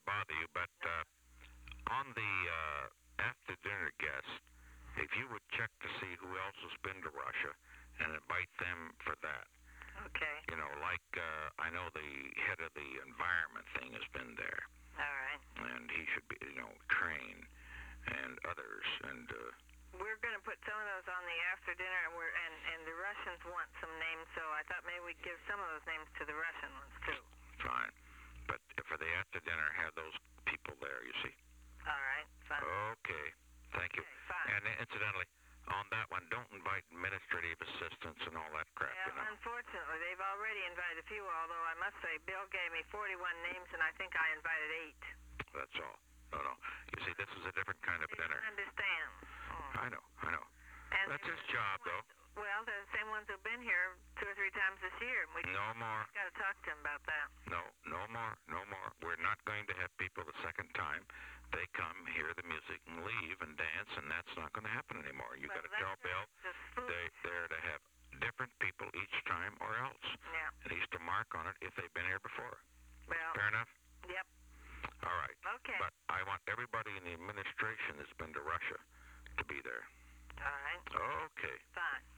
bother you, but on the after dinner guest, if you would check to see who else has been to Russia and invite them for that. Okay. You know, like I know the head of the environment thing has been there, All right. and he should be, Crane and others, and We're going to put some of those on the after dinner, and the Russians want some names, so I thought maybe we'd give some of those names to the Russian ones too. fine. But for the after dinner, have those people there, you see. All right. Fine. Okay, thank you. Okay, fine. And incidentally, on that one, don't invite administrative assistants and all that crap, Yeah, unfortunately, they've already invited a few, although I must say Bill gave me 41 names, and I think I invited 8. That's all. No. You see, this is a different kind of They dinner. don't understand. I know. And That's they're his the job, same though. ones- Well, they're the same ones who've been here 2 or 3 times this year. And we No more. got to talk to them about that. No more. We're not going to have people the second time. They come, hear the music, and leave and dance, and that's not going to happen anymore. You got to tell Bill Just food. they're to have different people each time or else. Yeah. And he's to mark on it if they've been here before. Well. Fair enough? Yep. All right. Okay. But I want everybody in the administration that's been to Russia to be there. All right. Okay. Fine.